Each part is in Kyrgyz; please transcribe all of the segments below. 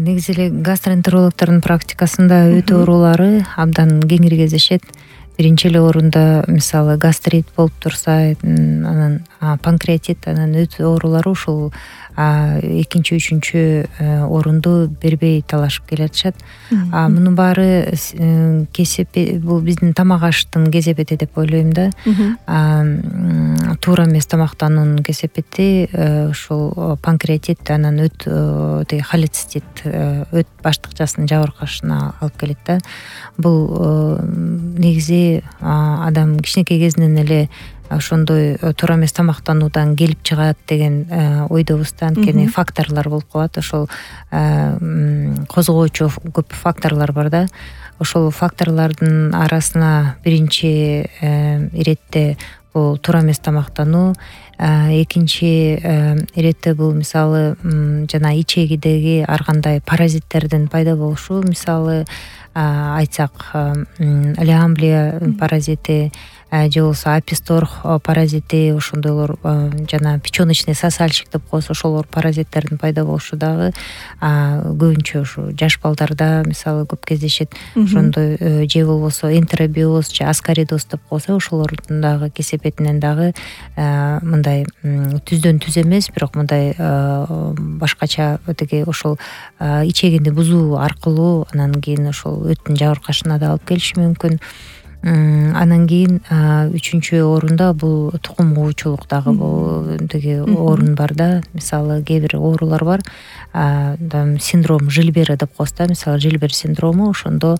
Негизи эле гастроэнтерологдордун практикасында өтө оорулары абдан кеңири кездешет. Биринчи эле орунда мисалы гастрит болуп турса, анан панкреатит, анан өт оорулары ушул экинчи, үчүнчү орунду бербей талашып келатышат. Мунун баары бул биздин тамак аштын кесепети деп ойлойм да. Туура эмес тамактануунун кесепети ушул панкреатит, анан өт холецистит, өт баштыкчасынын жабыркашына алып келет да. Бул негизи адам кичинекей кезинен эле ошондой туура эмес тамактануудан келип чыгат деген ойдобуз да. Анткени факторлор болуп калат. Ошол козгоочу көп факторлор бар да. Ошол факторлордун арасына биринчи иретте бул туура эмес тамактануу, экинчи иретте бул мисалы жана ичегидеги ар кандай паразиттердин пайда болушу, мисалы айтсак леамблия паразити же болбосо апистор паразити, ошондойлор жана печёночный сосальщик деп коебуз, ошолор паразиттердин пайда болушу дагы көбүнчө ушу жаш балдарда мисалы көп кездешет. Ошондой же болбосо энтеробиоз же аскаридоз деп коебуз, ошолордун дагы кесепетинен дагы мындай түздөн түз эмес, бирок мындай башкача ошол ичегинди бузуу аркылуу анан кийин ошол өттүн жабыркашына да алып келиши мүмкүн. Анан кийин үчүнчү орунда бул тукум куучулук дагы бул орун бар да. Мисалы кээ бир оорулар бар, синдром Жилбера деп коебуз да. Мисалы Жилбер синдрому, ошондо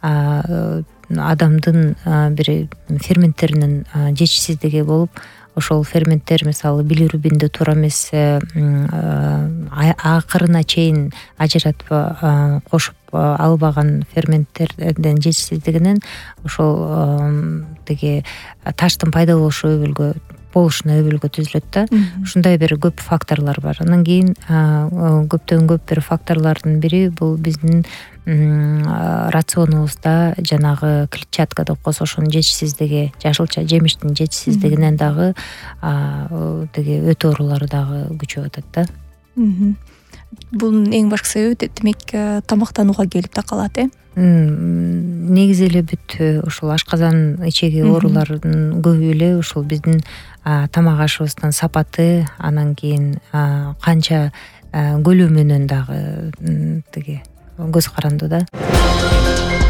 адамдын бир ферменттеринин жетишсиздиги болуп, ошол ферменттер мисалы билирубинди туура эмес акырына чейин ажыратып кошуп албаган ферменттердин жетишсиздигинен ошол таштын пайда болушуна өбөлгө түзүлөт да. Ушундай бир көп факторлор бар. Анан кийин көптөн көп бир факторлордун бири бул биздин рационубузда жанагы клетчатка деп коебуз, ошонун жетишсиздиги, жашылча жемиштин жетишсиздигинен дагы өт оорулары дагы күчөп атат да. Бунун эң башкы себеби демек тамактанууга келип такалат, Негизи эле бүт ушул ашказан ичеги ооруларынын көбү эле ушул биздин тамак ашыбыздын сапаты, анан кийин канча көлөмүнөн дагы көз карандуу да.